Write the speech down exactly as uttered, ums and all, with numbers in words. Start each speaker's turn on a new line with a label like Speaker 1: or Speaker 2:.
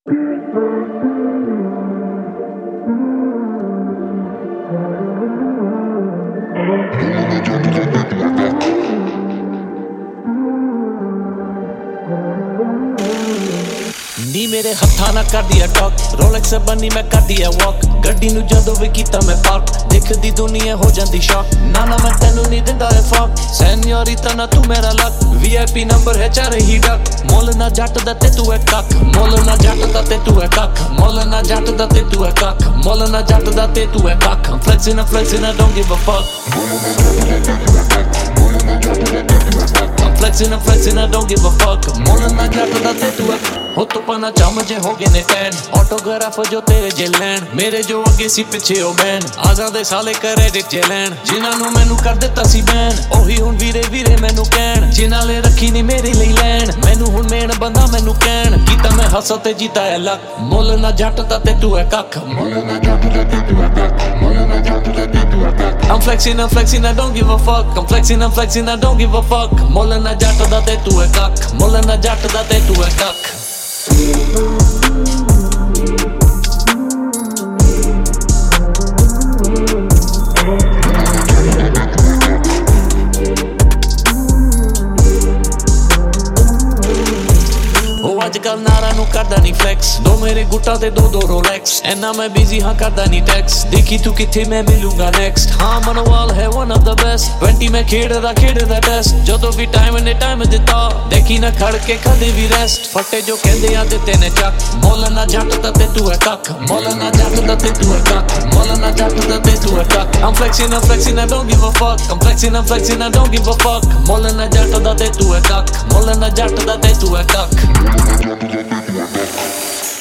Speaker 1: ਨੀ ਮੇਰੇ ਹੱਥਾਂ ਨਾਲ ਕਰਦੀ ਆ ਟਾਕ ਰੋਲੈਕਸ ਬਣੀ ਮੈਂ ਕਰਦੀ ਆ ਵਾਕ ਗੱਡੀ ਨੂੰ ਜਦੋਂ ਵੀ ਕੀਤਾ ਮੈਂ ਪਾਰਕ ਦੇਖਦੀ ਦੁਨੀਆ ਹੋ ਜਾਂਦੀ ਸ਼ੌਕ ਨਾ ਨਾ ਮੈਂ ਤੈਨੂੰ ਨਹੀਂ ਦਿੰਦਾ ਇਹ ਫੱਕ ਸੈਨਿਓਰਿਟਾ ਨਾ ਤੂੰ ਮੇਰਾ ਲੱਕ ਵੀ ਆਈ ਪੀ ਨੰਬਰ ਹੈ ਚਾਰੇ ਹੀ ਡੱਕ ਮੁੱਲ ਨਾ ਜੱਟ ਦਾ ਤੇ ਤੂੰ ਹੈ ਕੱਖ ਮੁੱਲ ਨਾ ਜੱਟ ਦਾ ਤੇ ਤੂੰ ਹੈ ਕੱਖ ਮੁੱਲ ਨਾ ਜੱਟ ਦਾ ਤੇ ਤੂੰ ਹੈ ਕੱਖ ਮੁੱਲ ਨਾ ਜੱਟ ਦਾ ਤੇ ਤੂੰ ਹੈ ਕੱਖ I'm flexing I'm flexing I don't give a fuck I'm flexing I'm flexing I don't give a fuck ਮੁੱਲ ਨਾ ਜੱਟ ਦਾ ਤੇ ਤੂੰ ਹੈ ਹੋ ਤੂੰ ਪਨਾ ਚਮ ਜੇ ਹੋ ਗਏ ਨੇ ਟੈਨ ਆਟੋਗ੍ਰਾਫ ਜੋ ਤੇਰੇ ਜੇ ਲੈਣ ਮੇਰੇ ਜੋ ਅੱਗੇ ਸੀ ਪਿੱਛੇ ਉਹ ਬੈਨ ਆਜ਼ਾਦੇ ਸਾਲੇ ਕ੍ਰੈਡਿਟ ਜੇ ਲੈਣ ਜਿਨ੍ਹਾਂ ਨੂੰ ਮੈਨੂੰ ਕਰ ਦਿੱਤਾ ਸੀ ਬੈਨ ਉਹੀ ਹੁਣ ਵੀਰੇ ਵੀਰੇ ਮੈਨੂੰ ਕਹਿਣ ਜਿਨ੍ਹਾਂ ਲੈ ਰੱਖੀ ਨਹੀਂ ਮੇਰੇ ਲਈ ਲੈਣ ਮੈਨੂੰ ਹੁਣ ਮੇਨ ਬੰਦਾ ਮੈਨੂੰ ਕਹਿਣ ਕੀਤਾ ਮੈਂ ਹੱਸਾ ਤੇ ਜੀਤਾ ਹੈ ਲੱਕ ਮੁੱਲ ਨਾ ਜੱਟ ਦਾ ਤੇ ਤੂੰ ਹੈ ਕੱਖ ਮੁੱਲ ਨਾ ਜੱਟ ਦਾ ਤੇ ਤੂੰ ਹੈ ਕੱਖ ਮੁੱਲ ਨਾ ਜੱਟ ਦਾ ਤੇ ਤੂੰ ਹੈ ਕੱਖ I'm flexing I'm flexing I don't give a fuck I'm flexing I'm flexing I don't give a fuck ਮੁੱਲ ਨਾ ਜੱਟ ਦਾ ਤੇ ਤੂੰ ਹੈ ਕੱਖ ਮੁੱਲ ਨਾ ਜੱਟ ਦਾ ਤੇ ਤੂੰ ਹੈ ਕੱਖ ਅੱਜ ਕੱਲ ਨਾਰਾ ਨੂੰ ਕਰਦਾ ਨਹੀਂ ਫਲੈਕਸ ਦੋ ਮੇਰੇ ਗੁੱਟਾਂ ਤੇ ਦੋ ਦੋ ਰੋਲੈਕਸ ਐਨਾ ਮੈਂ ਬਿਜ਼ੀ ਹਾਂ ਕਰਦਾ ਨਹੀਂ ਟੈਕਸ ਦੇਖੀ ਤੂੰ ਕਿੱਥੇ ਮੈਂ ਮਿਲੂੰਗਾ ਨੈਕਸਟ ਹਾਂ ਮਨਵਾਲ ਹੈ ਵਨ ਆਫ ਦਾ ਬੈਸਟ ਵੀਹ ਮੈਂ ਖੇਡਦਾ ਖੇਡਦਾ ਟੈਸਟ ਜਦੋਂ ਵੀ ਟਾਈਮ ਨੇ ਟਾਈਮ ਦਿੱਤਾ ਦੇਖੀ ਨਾ ਖੜ ਕੇ ਕਦੇ ਵੀ ਰੈਸਟ ਫੱਟੇ ਜੋ ਕਹਿੰਦੇ ਆ ਦਿੱਤੇ ਨੇ ਚੱਕ ਮੁੱਲ ਨਾ ਜੱਟ ਦਾ ਤੇ ਤੂੰ ਹੈ ਕੱਖ ਮੁੱਲ ਨਾ ਜੱਟ ਦਾ ਤੇ ਤੂੰ ਹੈ ਕੱਖ ਮੁੱਲ ਨਾ ਜੱਟ ਦਾ ਤੇ ਤੂੰ ਹੈ ਕੱਖ I'm flexing I'm flexing I don't give a fuck I'm flexing I'm flexing I don't give a fuck ਮੁੱਲ ਨਾ ਜੱਟ ਦਾ ਤੇ ਤੂੰ ਹੈ ਕੱਖ ਮੁੱਲ ਨਾ ਜੱਟ ਦਾ ਤੇ ਤੂੰ ਹੈ ਕੱਖ